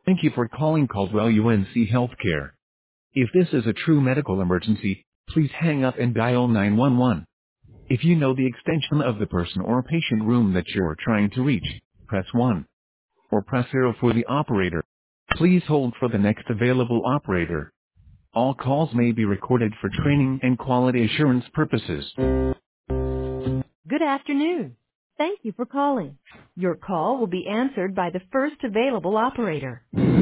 Thank you for calling Caldwell UNC Healthcare. If this is a true medical emergency, please hang up and dial 911. If you know the extension of the person or patient room that you're trying to reach, press 1. Or press 0 for the operator. Please hold for the next available operator. All calls may be recorded for training and quality assurance purposes. Good afternoon. Thank you for calling. Your call will be answered by the first available operator.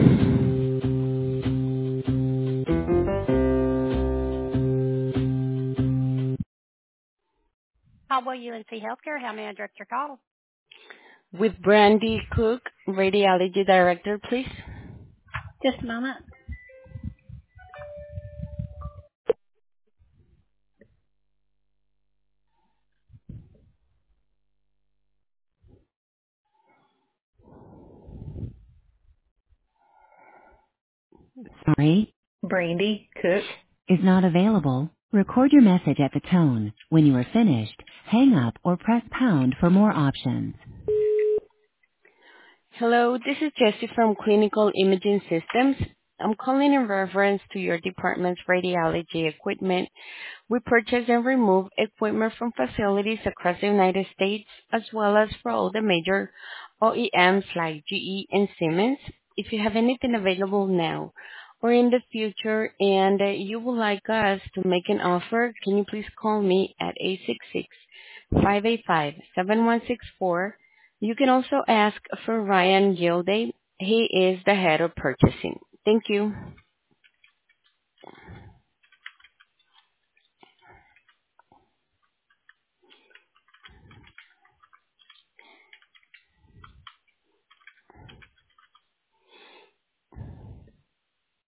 Caldwell UNC Healthcare, how may I direct your call? With Brandy Cook, Radiology Director, please. Just a moment. Sorry, Brandy Cook. is not available. Record your message at the tone. When you are finished, hang up or press pound for more options. Hello, this is Jessie from Clinical Imaging Systems. I'm calling in reference to your department's radiology equipment. We purchase and remove equipment from facilities across the United States, as well as for all the major OEMs like GE and Siemens. If you have anything available now or in the future and you would like us to make an offer, can you please call me at 866-585-7164. You can also ask for Ryan Gilday. He is the head of purchasing. Thank you.